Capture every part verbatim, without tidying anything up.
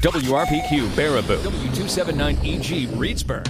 W R P Q Baraboo, W two seventy-nine E G Reedsburg.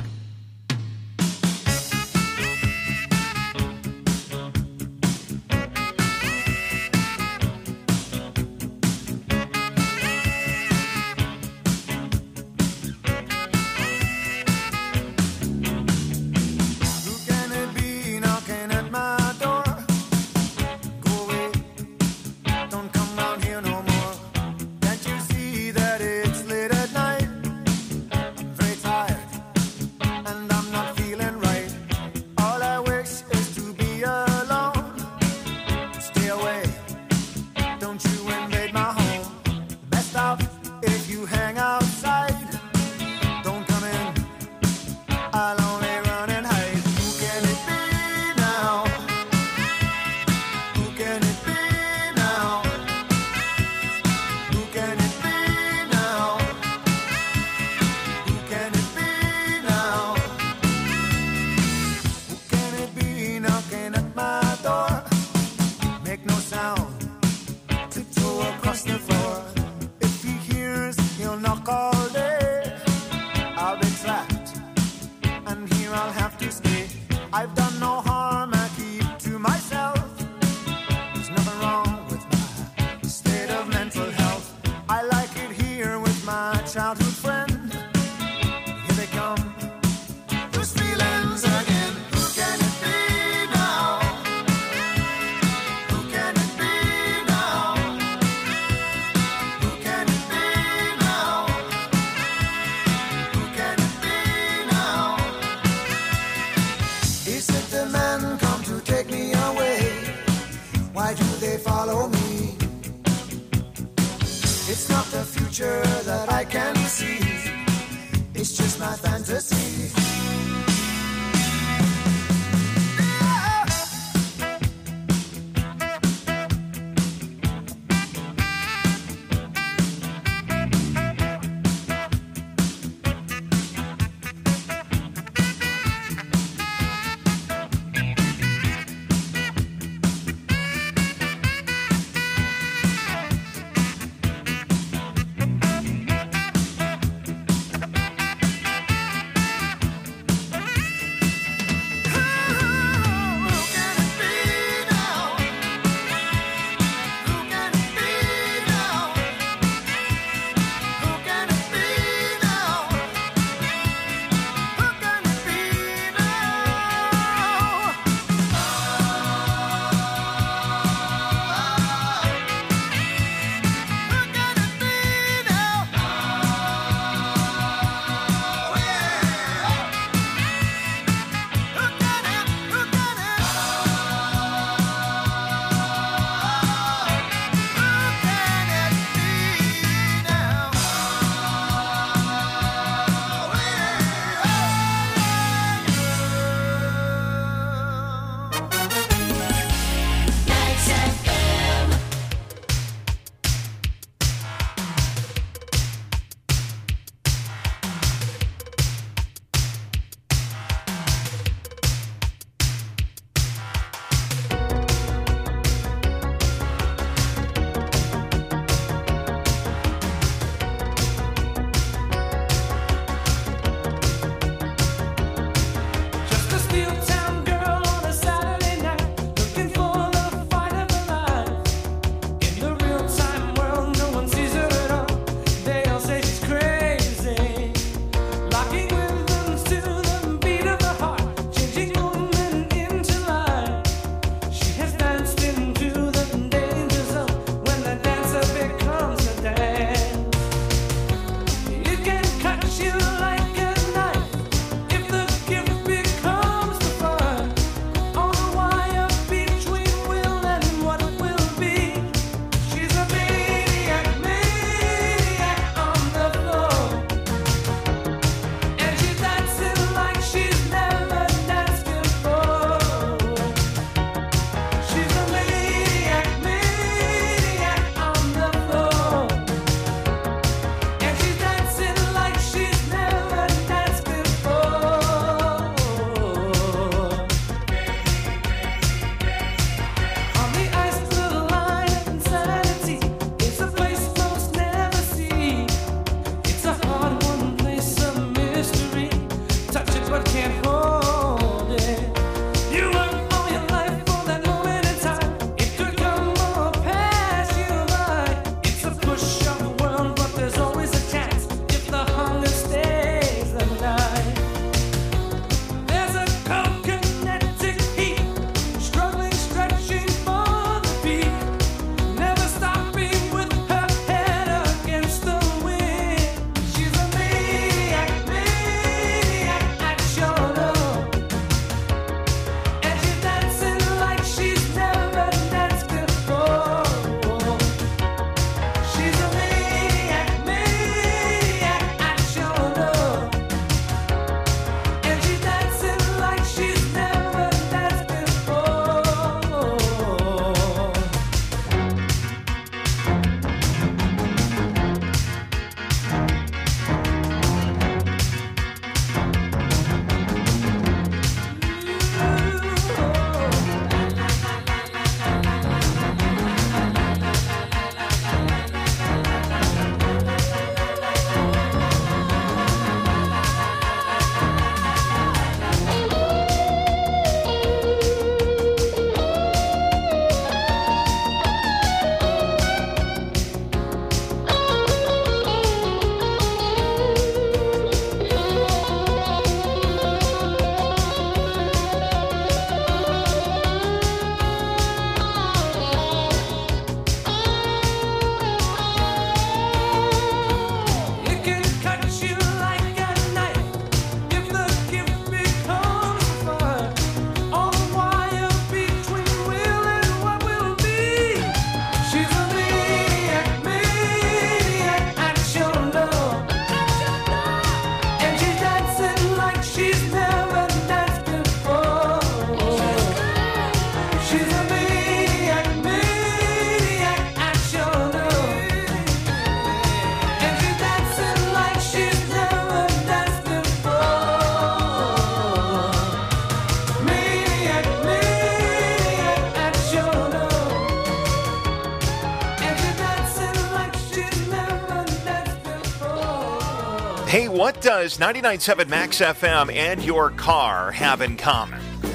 Hey, what does ninety-nine point seven Max F M and your car have in common?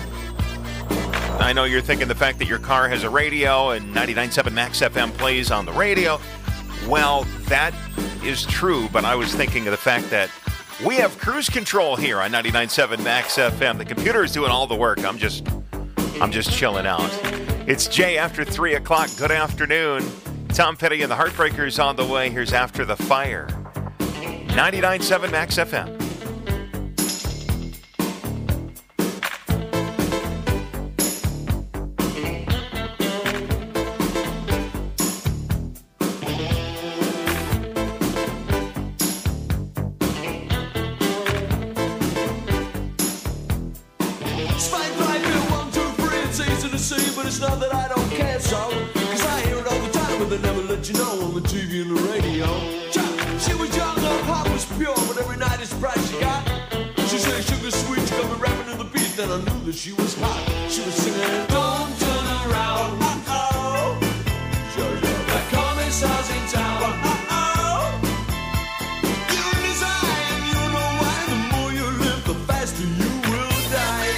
I know you're thinking the fact that your car has a radio and ninety-nine point seven Max F M plays on the radio. Well, that is true, but I was thinking of the fact that we have cruise control here on ninety-nine point seven Max F M. The computer is doing all the work. I'm just, I'm just chilling out. It's Jay after three o'clock. Good afternoon. Tom Petty and the Heartbreakers on the way. Here's After the Fire. ninety-nine point seven Max F M. It's not that I don't care, so cause I hear it all the time, but they never let you know on the T V and the radio. She was young, her heart was pure, but every night it's price she got. She said sugar sweet, she got me rapping to the beat, then I knew that she was hot. She was singing, don't turn around, uh-oh. The commissar's in town, uh-oh. You're in his eye, and you know why. The more you live, the faster you will die.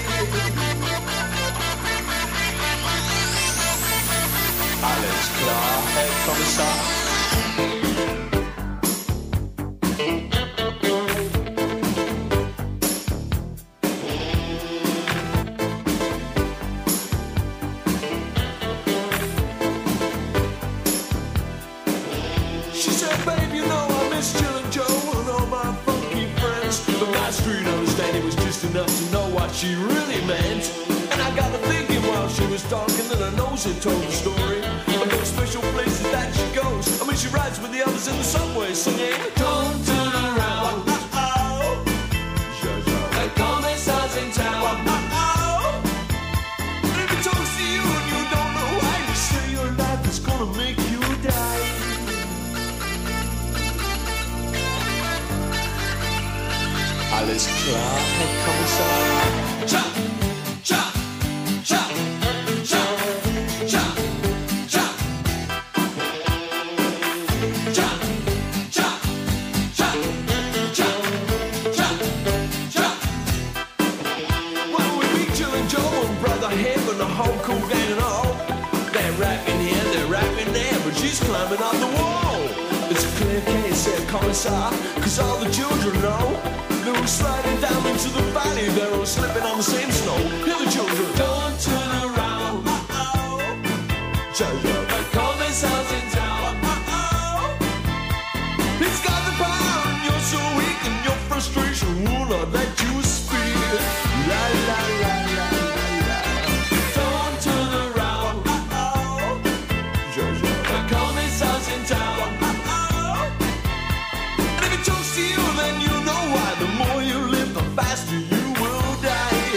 Alles klar, Herr Kommissar. She said, babe, you know I miss Chillin' Joe and all my funky friends. But my street understanding was just enough to know what she really meant. And I got to thinking while she was talking that I know she told the story of those special places that she goes. I mean, she rides with the others in the subway singing, don't turn around, uh-oh. The commissar's in town, uh-oh. And if he talks to you and you don't know why, you say your life is gonna make you die. Alles klar, Herr Kommissar. Chop, chop, chop, chop, chop, chop. Chop, chop, chop, chop, chop, chop. Well, we meet Chillin' Joe and Brother Hib and the whole cool gang and all. They're rapping here, they're rapping there, but she's climbing up the wall. It's a clear case, said Commissar, cause all the children know. They were sliding down into the valley, they were slipping on the same snow. Hear the children, don't turn around, uh-oh. The commissar's in town, uh-oh. He's got the power and you're so weak and your frustration will not let you speak. La la la la la la. Don't turn around, uh-oh. The commissar's in town, uh-oh. And if it talks to you, then you know why. The more you live, the faster you will die.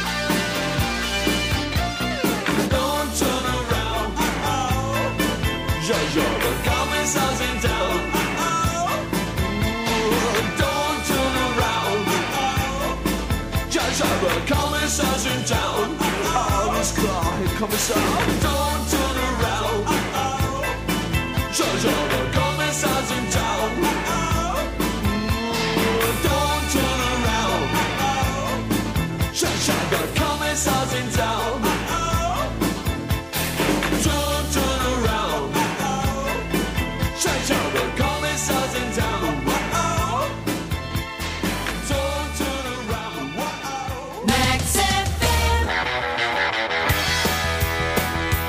Don't turn around, uh-oh. The commissar's in town, uh-oh. Don't turn around, uh-oh. The commissar's in town, uh-oh. Alles klar, Herr Kommissar. Don't turn around, uh-oh. The commissar's in town, uh-oh. Don't turn around, uh-oh. The commissar's in town, uh-oh. Don't turn around, uh-oh. The commissar's in town, uh-oh. Don't turn around, uh-oh. Max F M.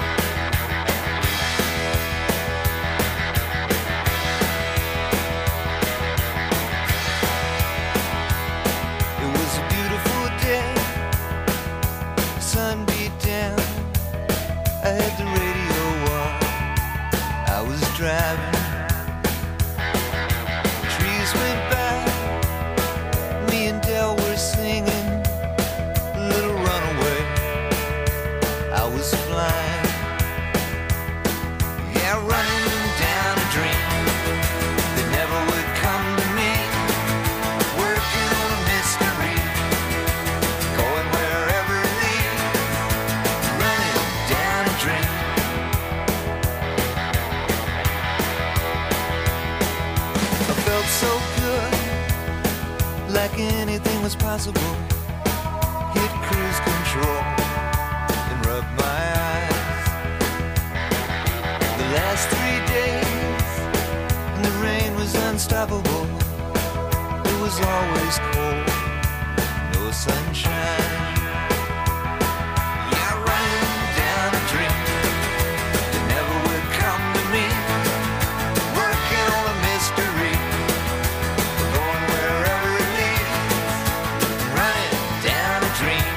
like anything was possible. Hit cruise control and rub my eyes. The last three days, and the rain was unstoppable. It was always cold, no sunshine. Yeah, running down a dream that never would come to me. Working on a mystery, going wherever it leads. Running down a dream.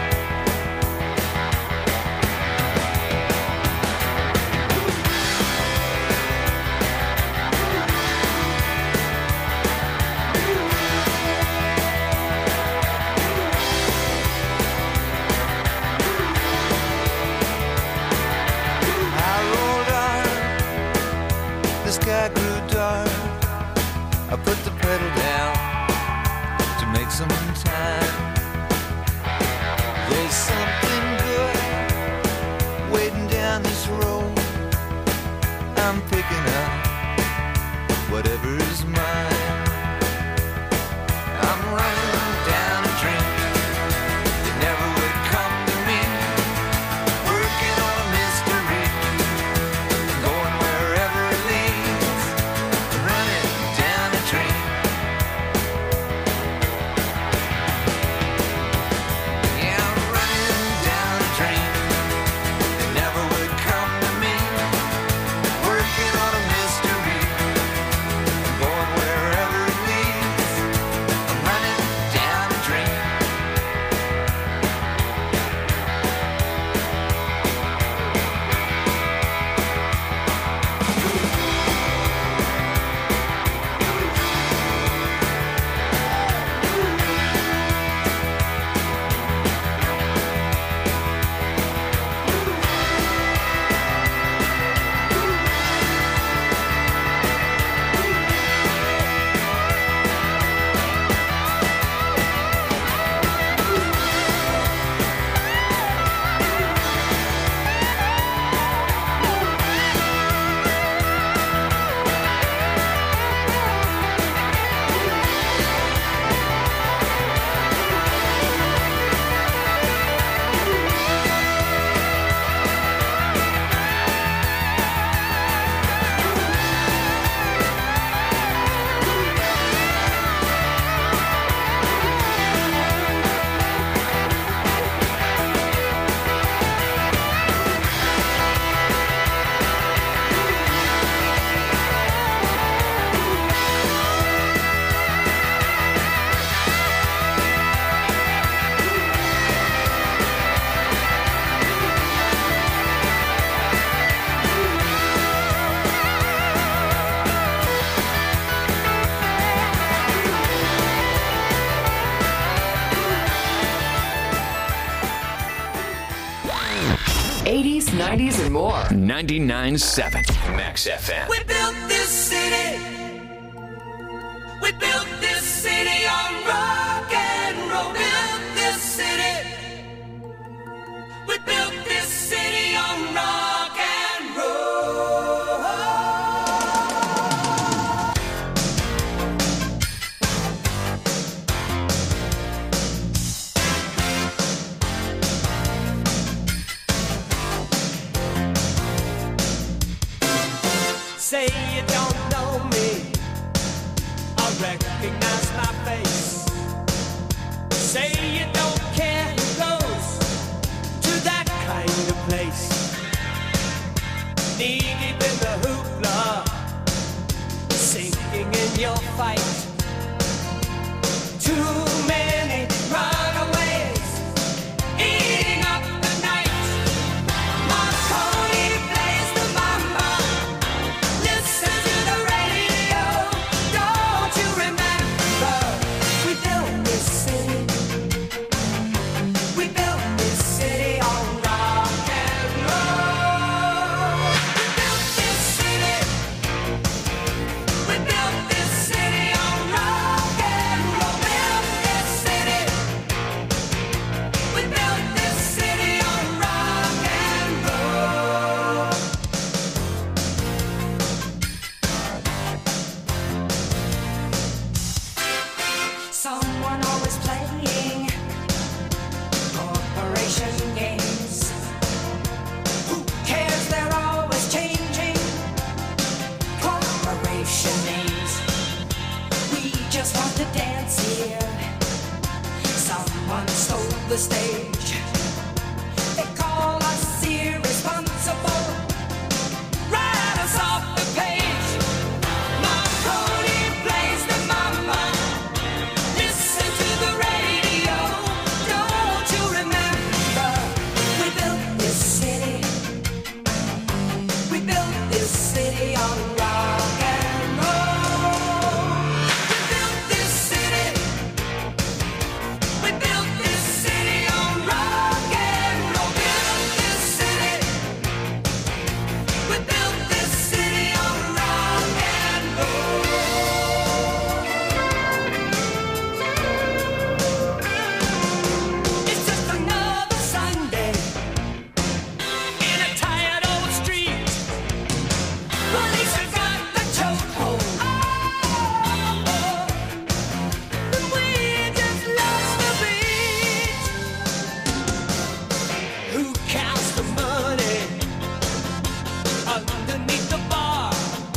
The sky grew dark. I put the pedal down to make some time. There's something good waiting down this road. I'm picking up whatever's mine. I'm running down a dream that never would come to me. Working on a mystery, going wherever it leads. Running down a dream. Yeah, I'm running down a dream that never would come to me. Working on a mystery, going wherever it leads. I'm running down a dream. eighties, nineties, and more. ninety-nine point seven Max F M. We built this city. We built this city on rock and roll. Built this city. We built this city on rock and roll. Say you don't know me, I recognize my face. Say you don't care who goes to that kind of place. Knee deep in the hoopla, sinking in your fight. Too many runaways, eating up the night. Marconi plays the mambo. Listen to the radio. Don't you remember? We built this city. We built this city on rock and roll. We built this city. We built this city on rock and roll. Built to dance here. Someone stole the stage. They call us irresponsible. Write us off the page. Marconi plays the mama. Listen to the radio. Don't you remember? We built this city. We built this city on rock and roll. We built this city. We built this city on rock and roll. Built this city. We built this city on rock and roll. It's just another Sunday in a tired old street. Police have got the chokehold. And we just lost the beat. Who counts the money underneath the bar?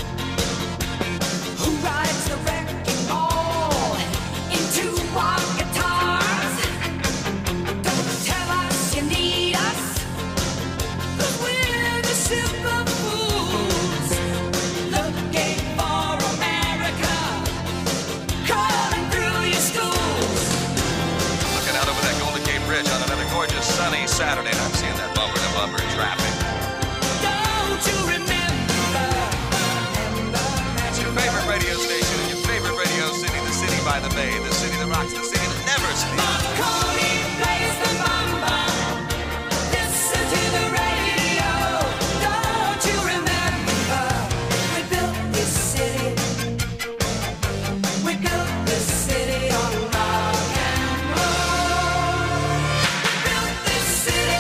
Who rides the wrecking ball into our guitars? Don't tell us you need us, 'cause we're the simple fools looking for America, crawling through your schools. Looking out over that Golden Gate Bridge on another gorgeous sunny Saturday, and I'm seeing that bumper to bumper traffic. Don't you remember? Remember It's your favorite radio station in your favorite radio city, the city by the bay, the city that rocks, the city that never sleeps. Marconi plays the mamba. Listen to the radio. Don't you remember? We built this city. We built this city on rock and roll. We built this city.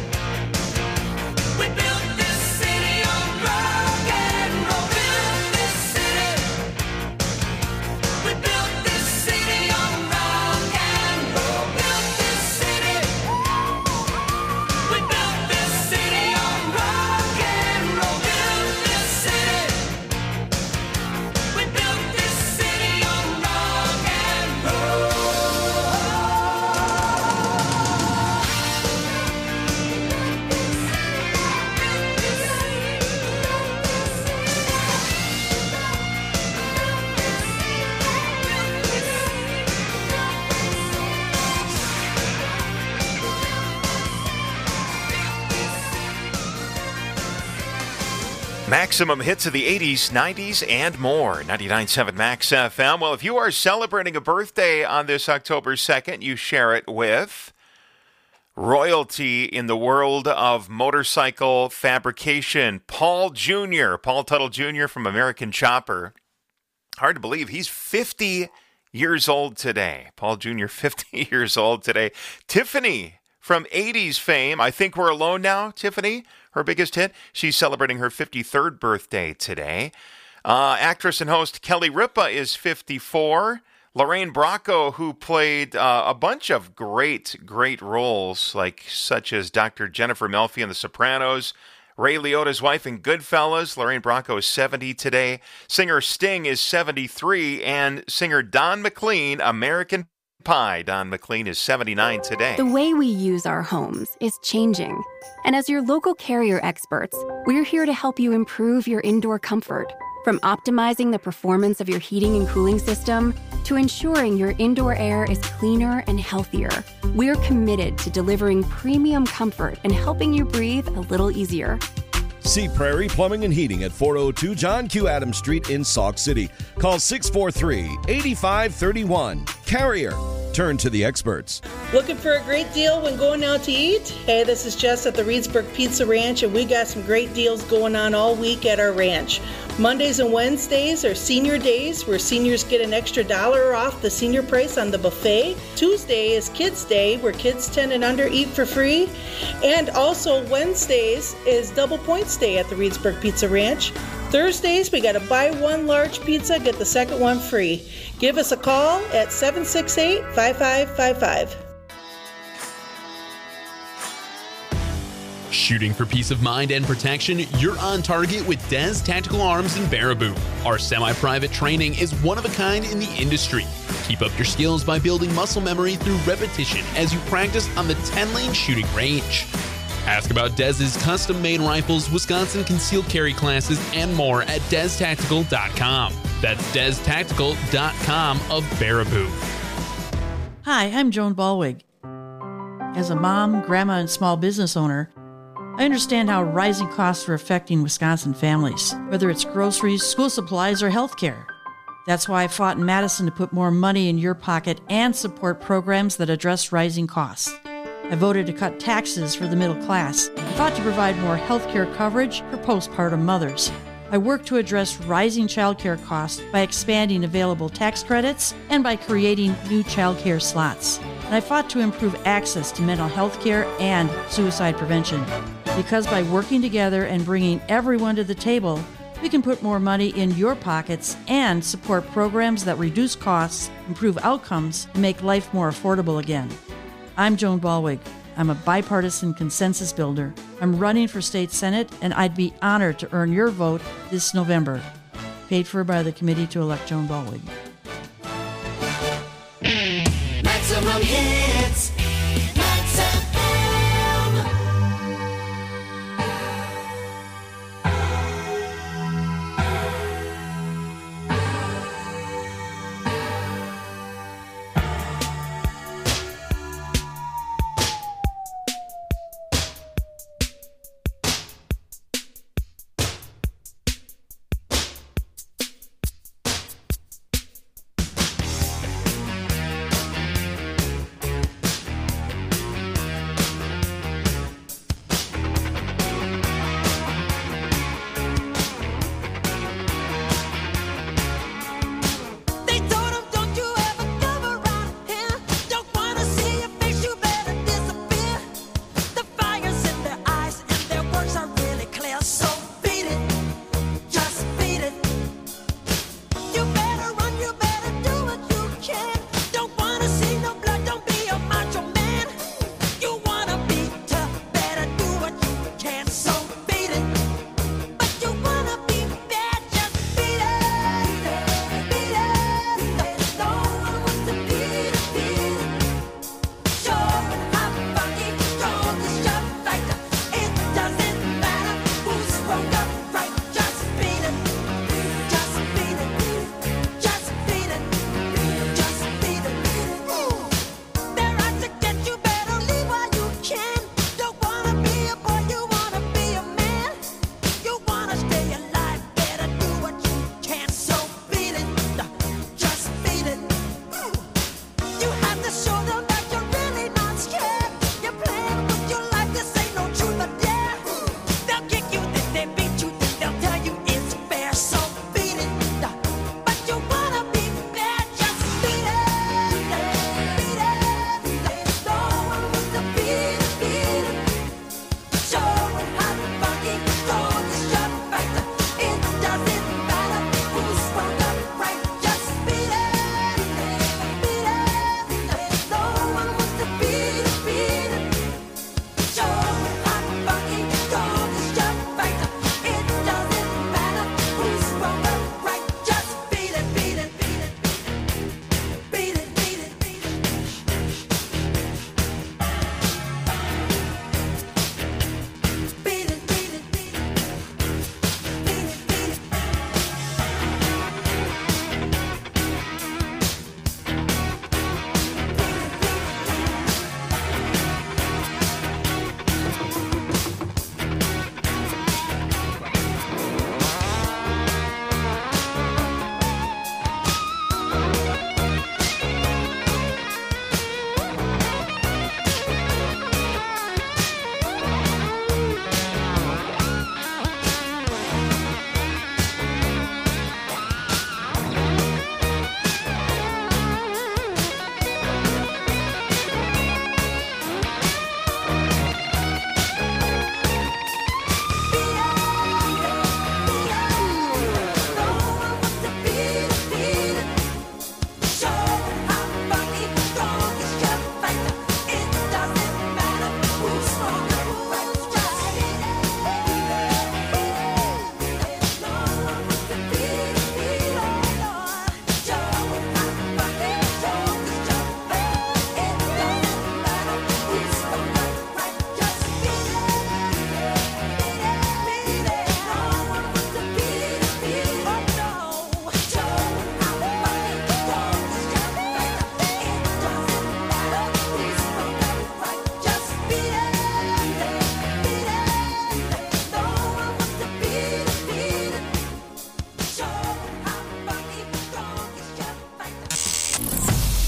We built this city on rock and roll. Built this city. We built this city on rock and roll. Built this city. We built this city on rock and roll. Built this city. We built this city on rock and roll. Maximum hits of the eighties, nineties, and more. ninety-nine point seven Max F M. Well, if you are celebrating a birthday on this October second, you share it with royalty in the world of motorcycle fabrication. Paul Junior Paul Tuttle Junior from American Chopper. Hard to believe he's fifty years old today. Paul Junior, fifty years old today. Tiffany from eighties fame. I Think We're Alone Now, Tiffany, her biggest hit. She's celebrating her fifty-third birthday today. Uh, actress and host Kelly Ripa is fifty-four. Lorraine Bracco, who played uh, a bunch of great, great roles, like such as Doctor Jennifer Melfi in The Sopranos, Ray Liotta's wife in Goodfellas. Lorraine Bracco is seventy today. Singer Sting is seventy-three, and singer Don McLean, American Pie. Don McLean is seventy-nine today. The way we use our homes is changing. And as your local Carrier experts, we're here to help you improve your indoor comfort. From optimizing the performance of your heating and cooling system to ensuring your indoor air is cleaner and healthier, we're committed to delivering premium comfort and helping you breathe a little easier. See Prairie Plumbing and Heating at four oh two John Q. Adams Street in Sauk City. Call six four three, eight five three one. Carrier. Turn to the experts. Looking for a great deal when going out to eat? Hey, this is Jess at the Reedsburg Pizza Ranch, and we got some great deals going on all week at our ranch. Mondays and Wednesdays are senior days, where seniors get an extra dollar off the senior price on the buffet. Tuesday is Kids Day, where kids ten and under eat for free. And also Wednesdays is Double Points Day at the Reedsburg Pizza Ranch. Thursdays, we got a buy one large pizza, get the second one free. Give us a call at seven six eight, five five five five. Shooting for peace of mind and protection, you're on target with Des Tactical Arms in Baraboo. Our semi-private training is one of a kind in the industry. Keep up your skills by building muscle memory through repetition as you practice on the ten-lane shooting range. Ask about Dez's custom-made rifles, Wisconsin concealed carry classes, and more at des tactical dot com. That's des tactical dot com of Baraboo. Hi, I'm Joan Balwig. As a mom, grandma, and small business owner, I understand how rising costs are affecting Wisconsin families, whether it's groceries, school supplies, or healthcare. That's why I fought in Madison to put more money in your pocket and support programs that address rising costs. I voted to cut taxes for the middle class. I fought to provide more healthcare coverage for postpartum mothers. I worked to address rising childcare costs by expanding available tax credits and by creating new childcare slots. And I fought to improve access to mental health care and suicide prevention. Because by working together and bringing everyone to the table, we can put more money in your pockets and support programs that reduce costs, improve outcomes, and make life more affordable again. I'm Joan Balwig. I'm a bipartisan consensus builder. I'm running for state senate, and I'd be honored to earn your vote this November. Paid for by the committee to elect Joan Balwig. Maximum hits. Max F M.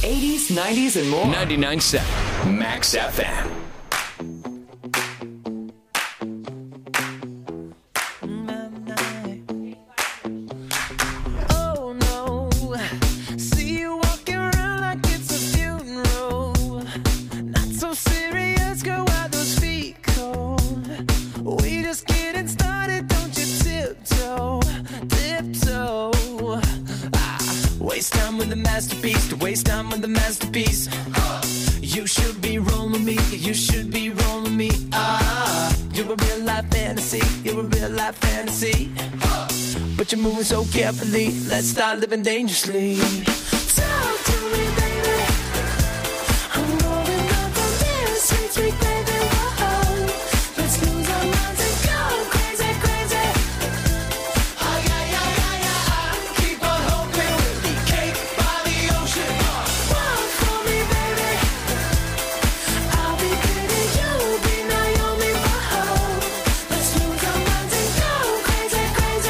eighties, nineties, and more. ninety-nine point seven Max F M. You're moving so carefully, let's start living dangerously. Talk to me, baby. I'm going up on this sweet, sweet baby. Whoa. Let's lose our minds and go crazy, crazy. Oh, yeah, yeah, yeah, yeah. Keep on hoping we'll be cake by the ocean. Walk for me, baby. I'll be pretty, you'll be Naomi. Whoa. Let's lose our minds and go crazy, crazy.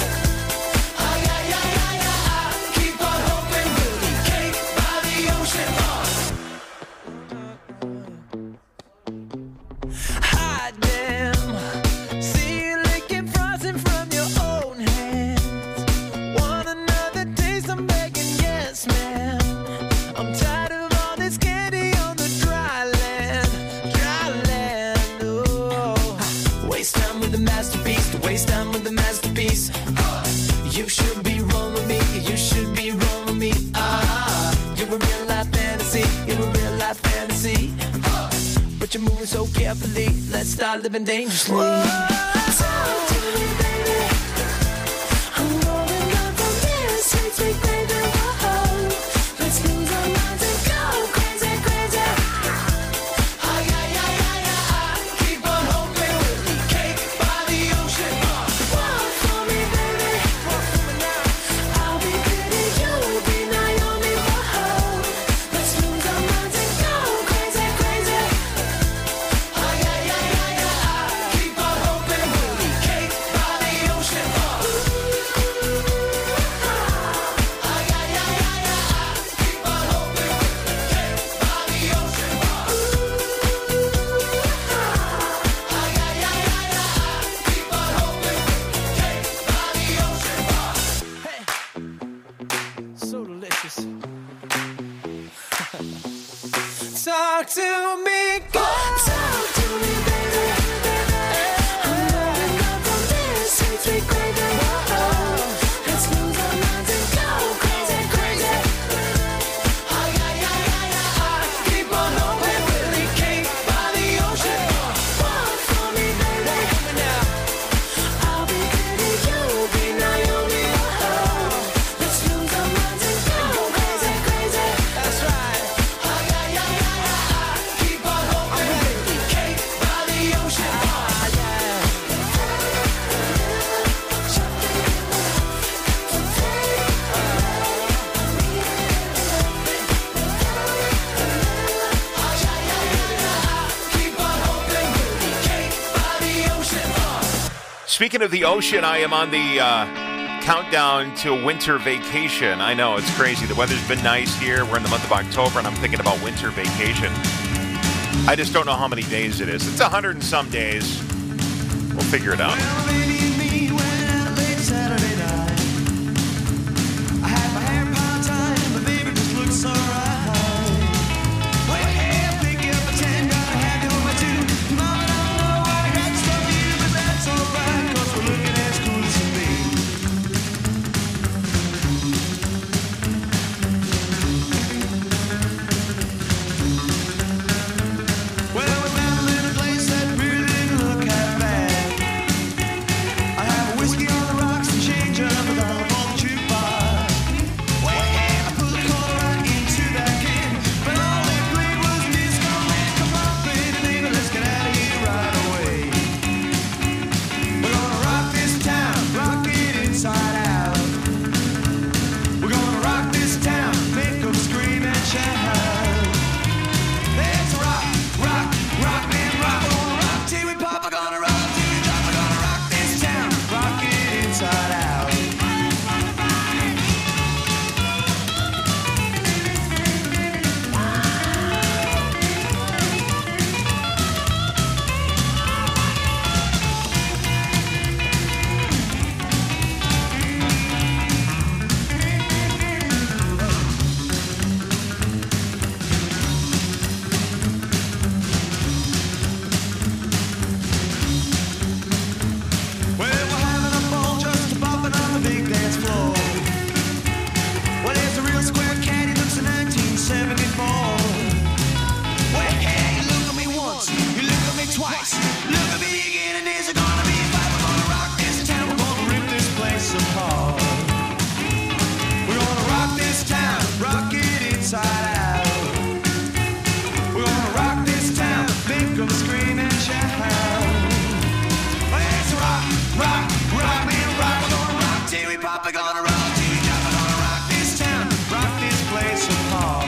So carefully, let's start living dangerously. Talk to me, baby. I'm going up on this sweet, sweet baby. Whoa. Let's lose our minds and go crazy, crazy. Oh, yeah, yeah, yeah, yeah. Keep on hoping we'll be cake by the ocean. Walk for me, baby. Walk for me now. I'll be pretty, you'll be Naomi. Whoa. Let's lose our minds and go crazy, crazy. Talk to me, God. Talk to me, baby. I'm going up on this sweet, sweet baby. Whoa. Let's lose our minds and go crazy, crazy. Oh, yeah, yeah, yeah, yeah. Keep on hoping we'll be cake by the ocean. Walk for me, baby. I'll be pretty, you'll be Naomi. Whoa. Let's lose our minds and go crazy, crazy. That's right. Oh, yeah, yeah, yeah, yeah. Keep on hoping we'll be cake by the ocean. Oh, yeah. Speaking of the ocean, I am on the uh, countdown to winter vacation. I know, it's crazy. The weather's been nice here. We're in the month of October, and I'm thinking about winter vacation. I just don't know how many days it is. It's a hundred and some days. We'll figure it out. Well, we found a little place that really didn't look half bad. Let's rock, rock, rock, man, rock. We're gonna rock till we pop. We're gonna rock till we drop. We're gonna rock this town, rock this place apart.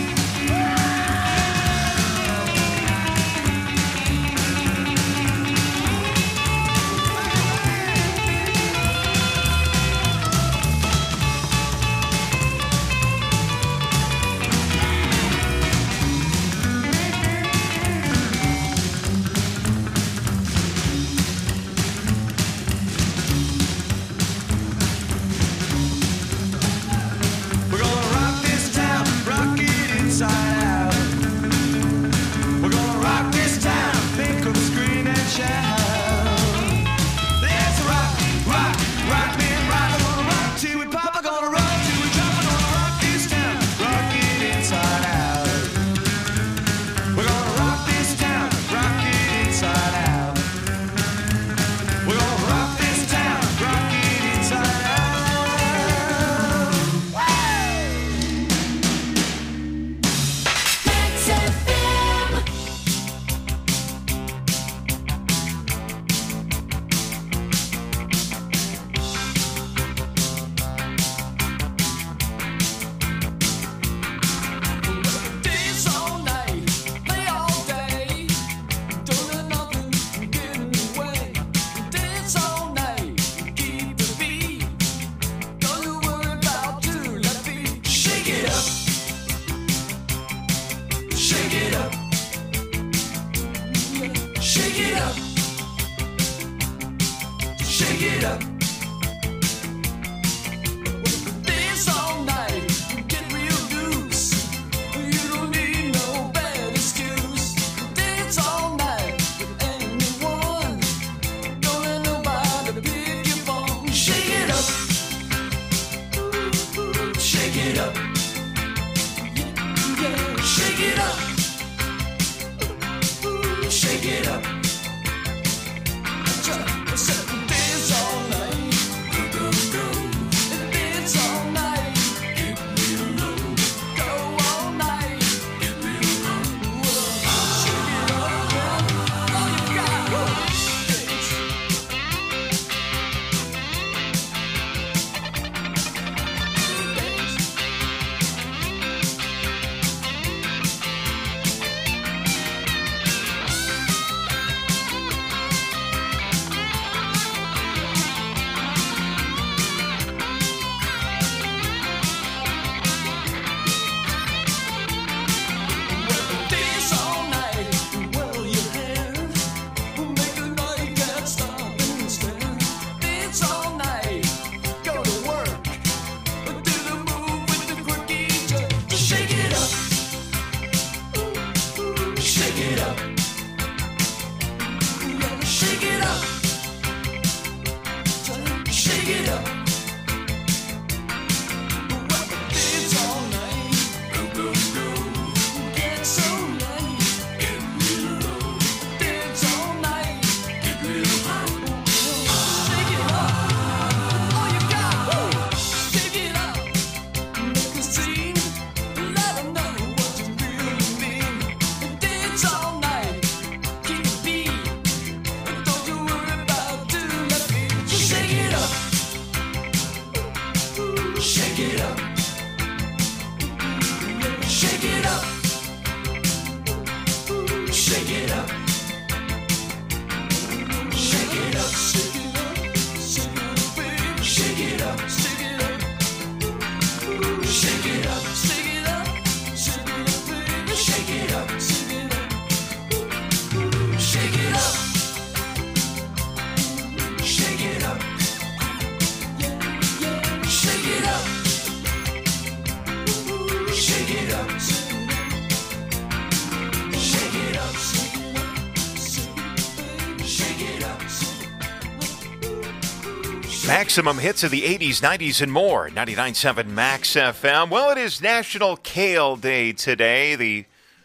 Maximum hits of the eighties, nineties, and more. ninety-nine point seven Max F M. Well, it is National Kale Day today. The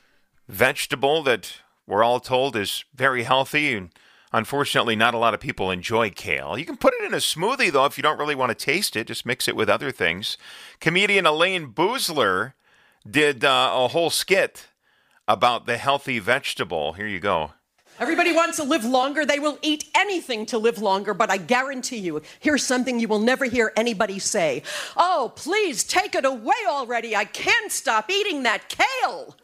vegetable that we're all told is very healthy, and unfortunately not a lot of people enjoy kale. You can put it in a smoothie, though, if you don't really want to taste it. Just mix it with other things. Comedian Elaine Boozler did uh, a whole skit about the healthy vegetable. Here you go. Everybody wants to live longer. They will eat anything to live longer, but I guarantee you, here's something you will never hear anybody say. Oh, please take it away already. I can't stop eating that kale.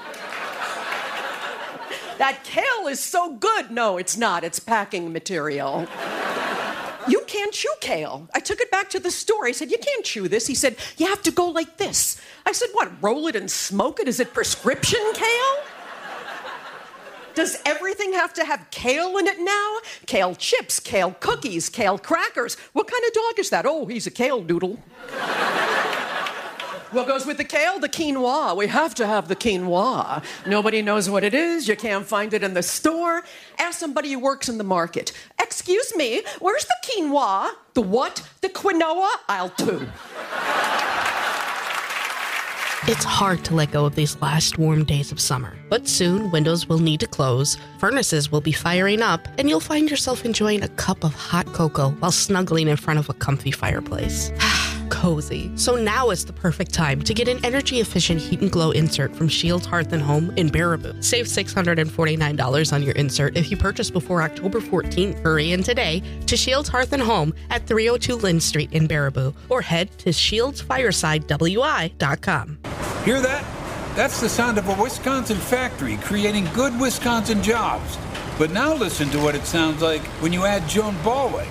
That kale is so good. No, it's not. It's packing material. You can't chew kale. I took it back to the store. I said, you can't chew this. He said, you have to go like this. I said, what, roll it and smoke it? Is it prescription kale? Does everything have to have kale in it now? Kale chips, kale cookies, kale crackers. What kind of dog is that? Oh, he's a kale doodle. What goes with the kale? The quinoa. We have to have the quinoa. Nobody knows what it is. You can't find it in the store. Ask somebody who works in the market. Excuse me, where's the quinoa? The what? The quinoa? I'll too. It's hard to let go of these last warm days of summer, but soon windows will need to close, furnaces will be firing up, and you'll find yourself enjoying a cup of hot cocoa while snuggling in front of a comfy fireplace. Cozy. So now is the perfect time to get an energy-efficient heat and glow insert from Shields Hearth and Home in Baraboo. Save six hundred forty-nine dollars on your insert if you purchase before October fourteenth. Hurry in today to Shields Hearth and Home at three oh two Lynn Street in Baraboo or head to shields fireside w i dot com. Hear that? That's the sound of a Wisconsin factory creating good Wisconsin jobs. But now listen to what it sounds like when you add Joan Ballweg.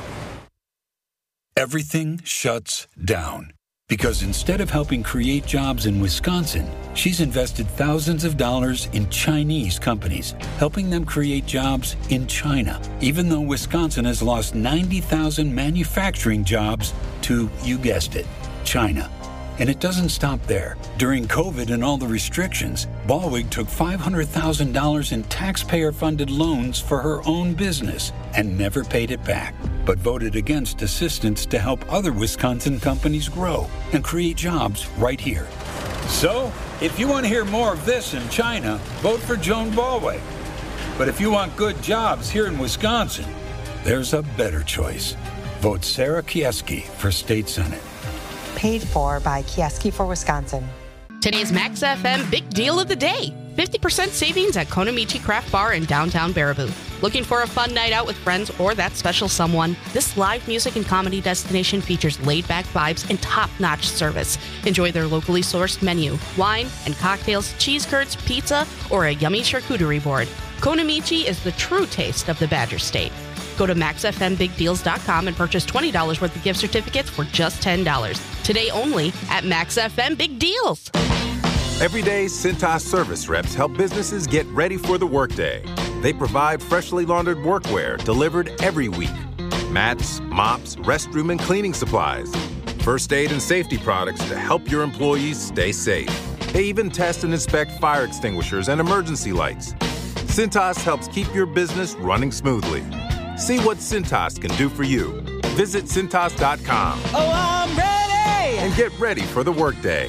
Everything shuts down because instead of helping create jobs in Wisconsin, she's invested thousands of dollars in Chinese companies, helping them create jobs in China, even though Wisconsin has lost ninety thousand manufacturing jobs to, you guessed it, China. And it doesn't stop there. During COVID and all the restrictions, Ballweg took five hundred thousand dollars in taxpayer-funded loans for her own business and never paid it back, but voted against assistance to help other Wisconsin companies grow and create jobs right here. So, if you want to hear more of this in China, vote for Joan Ballweg. But if you want good jobs here in Wisconsin, there's a better choice. Vote Sarah Kieski for State Senate. Paid for by Kieski for Wisconsin. Today's Max F M Big Deal of the Day. fifty percent savings at Konamichi Craft Bar in downtown Baraboo. Looking for a fun night out with friends or that special someone? This live music and comedy destination features laid-back vibes and top-notch service. Enjoy their locally sourced menu, wine and cocktails, cheese curds, pizza, or a yummy charcuterie board. Konamichi is the true taste of the Badger State. Go to max f m big deals dot com and purchase twenty dollars worth of gift certificates for just ten dollars. Today only at Max F M Big Deals. Every day, Cintas service reps help businesses get ready for the workday. They provide freshly laundered workwear delivered every week. Mats, mops, restroom and cleaning supplies. First aid and safety products to help your employees stay safe. They even test and inspect fire extinguishers and emergency lights. Cintas helps keep your business running smoothly. See what Cintas can do for you. Visit Cintas dot com. Oh, I'm ready! And get ready for the workday.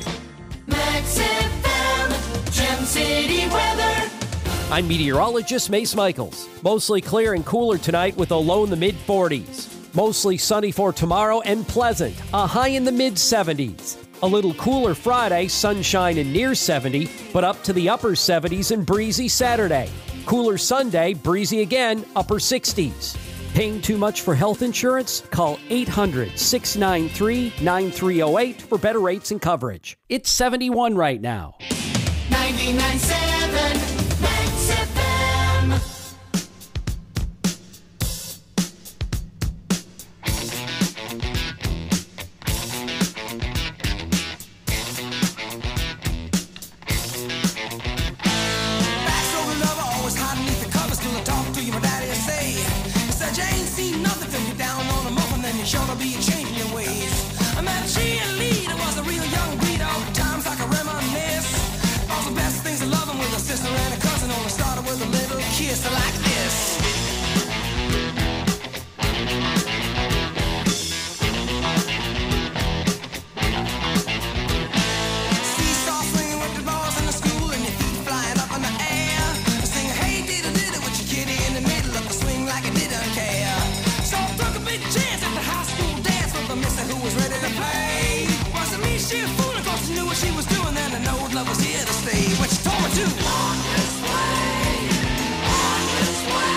Max F M, Gem City weather. I'm meteorologist Mace Michaels. Mostly clear and cooler tonight with a low in the mid forties. Mostly sunny for tomorrow and pleasant, a high in the mid seventies. A little cooler Friday, sunshine and near seventy, but up to the upper seventies and breezy Saturday. Cooler Sunday, breezy again, upper sixties. Paying too much for health insurance? Call eight hundred, six nine three, nine three oh eight for better rates and coverage. It's seventy-one right now. ninety-nine point seven Max F M. Sure to be changing your ways. I met a cheerleader, was a real young breed. All the times I can reminisce. All the best things of loving with a sister and a cousin. Only started with a little kiss like this. Seesaw swinging with the balls in the school and your feet flying up in the air. Singing, hey, diddle diddle with your kitty in the middle of the swing like it didn't care. So I took a big chance at the high school dance with the mister who was ready to play. Wasn't me, she a fool, of course she knew what she was doing. Then I know love was here to stay. What she told me to. On this way, on this way.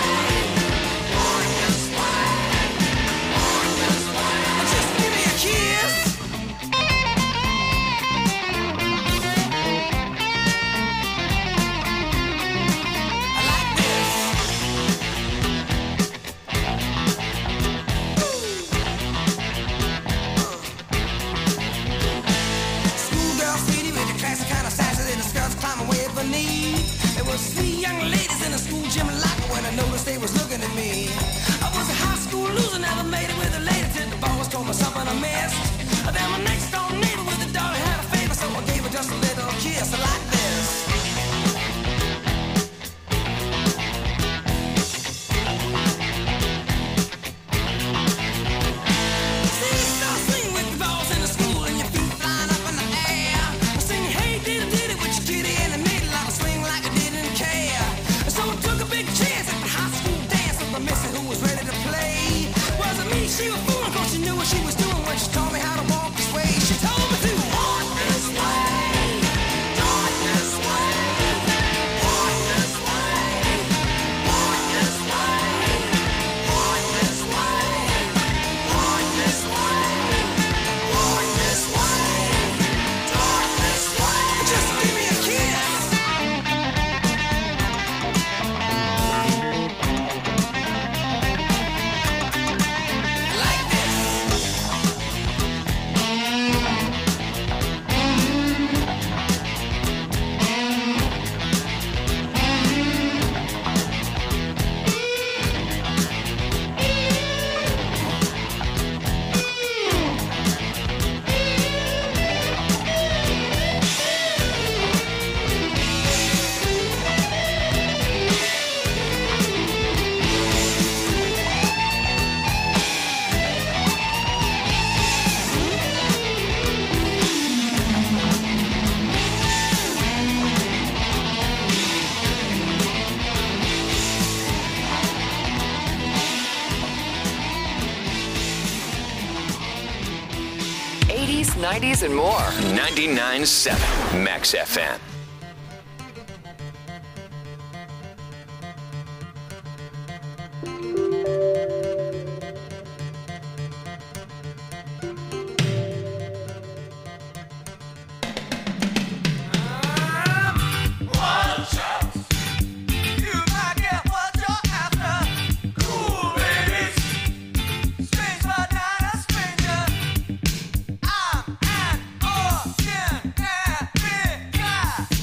kiss like this. Sing, start singing with the balls in the school and your feet flying up in the air. Sing, hey, did it, did it with your kitty in the middle of a swing like I didn't care. So I took a big chance at the high school dance with the missy who was ready to play. Wasn't me, she was fooling, cause she knew what she was doing when she taught me how to walk this way. She told me to walk this way, talk this way, walk this way, walk this way, walk this way, walk this way, walk this way, talk this way. Just give me a kiss. Like this. eighties, nineties, and more. ninety-nine point seven Max F M. I'm an orphan, yeah, yeah.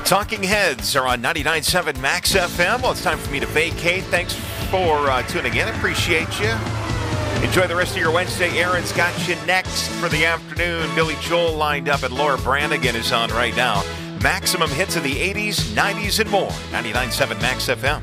Talking Heads are on ninety-nine point seven Max F M. Well, it's time for me to vacate. Thanks for uh, tuning in. Appreciate you. Enjoy the rest of your Wednesday. Aaron's got you next for the afternoon. Billy Joel lined up, and Laura Branigan is on right now. Maximum hits of the eighties, nineties, and more. ninety-nine point seven Max F M.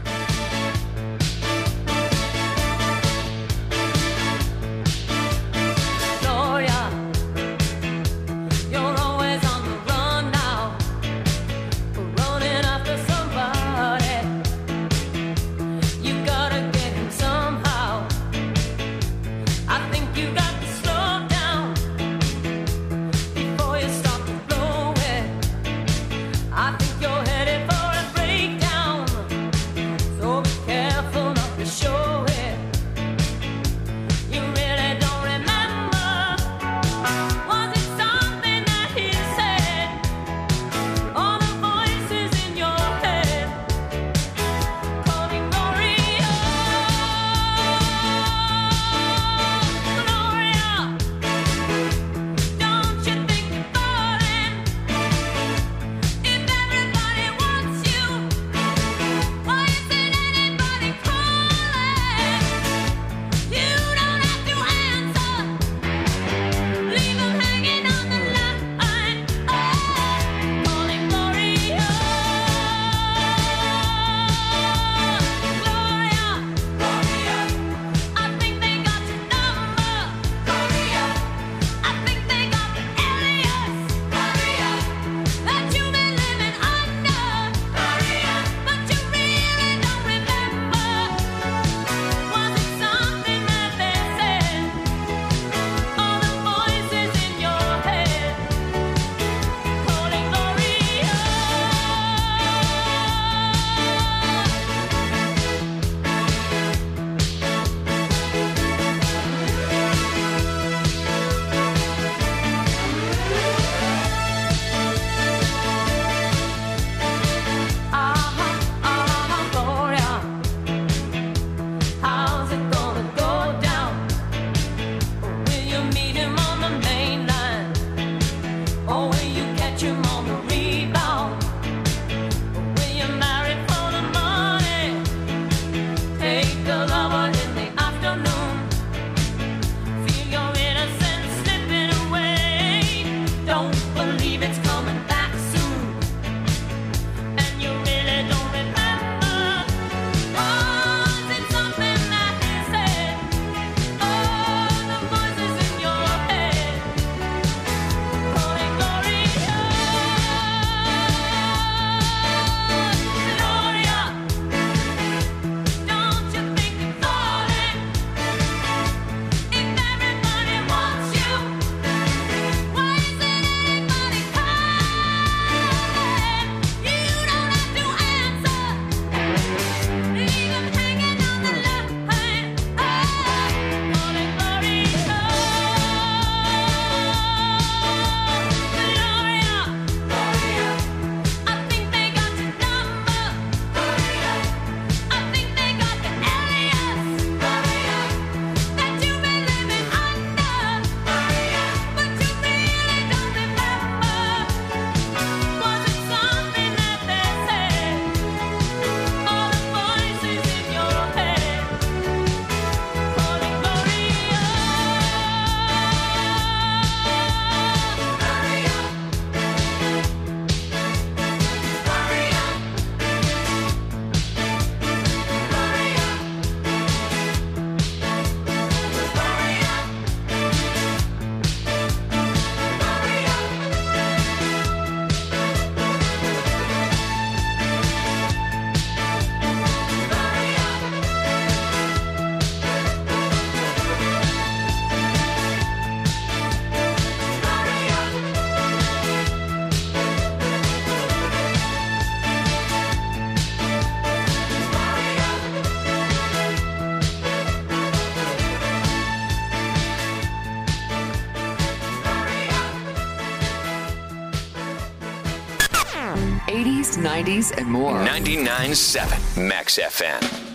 eighties, nineties, and more. ninety-nine point seven Max F M.